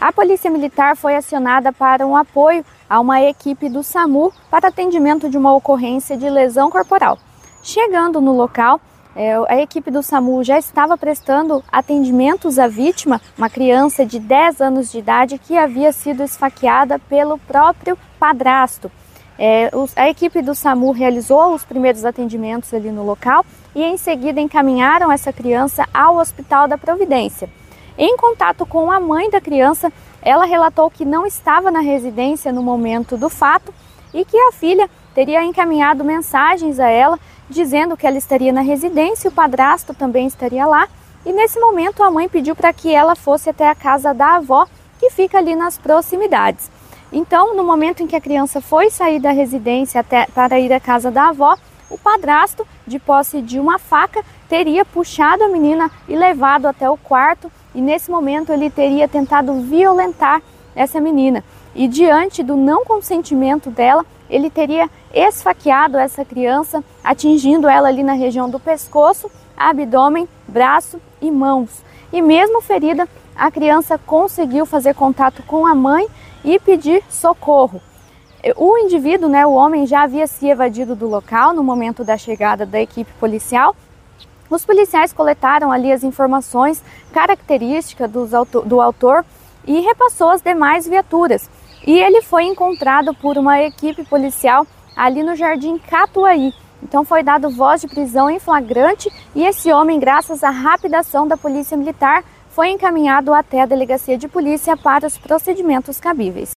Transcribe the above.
A Polícia Militar foi acionada para um apoio a uma equipe do SAMU para atendimento de uma ocorrência de lesão corporal. Chegando no local, a equipe do SAMU já estava prestando atendimentos à vítima, uma criança de 10 anos de idade que havia sido esfaqueada pelo próprio padrasto. A equipe do SAMU realizou os primeiros atendimentos ali no local e em seguida encaminharam essa criança ao Hospital da Providência. Em contato com a mãe da criança, ela relatou que não estava na residência no momento do fato e que a filha teria encaminhado mensagens a ela dizendo que ela estaria na residência, o padrasto também estaria lá, e nesse momento a mãe pediu para que ela fosse até a casa da avó, que fica ali nas proximidades. Então, no momento em que a criança foi sair da residência para ir à casa da avó, o padrasto, de posse de uma faca, teria puxado a menina e levado até o quarto, e nesse momento ele teria tentado violentar essa menina. E diante do não consentimento dela, ele teria esfaqueado essa criança, atingindo ela ali na região do pescoço, abdômen, braço e mãos. E mesmo ferida, a criança conseguiu fazer contato com a mãe e pedir socorro. O indivíduo, o homem, já havia se evadido do local no momento da chegada da equipe policial. Os policiais coletaram ali as informações características do autor e repassou as demais viaturas. E ele foi encontrado por uma equipe policial ali no Jardim Catuaí. Então foi dado voz de prisão em flagrante e esse homem, graças à rápida ação da Polícia Militar, foi encaminhado até a delegacia de polícia para os procedimentos cabíveis.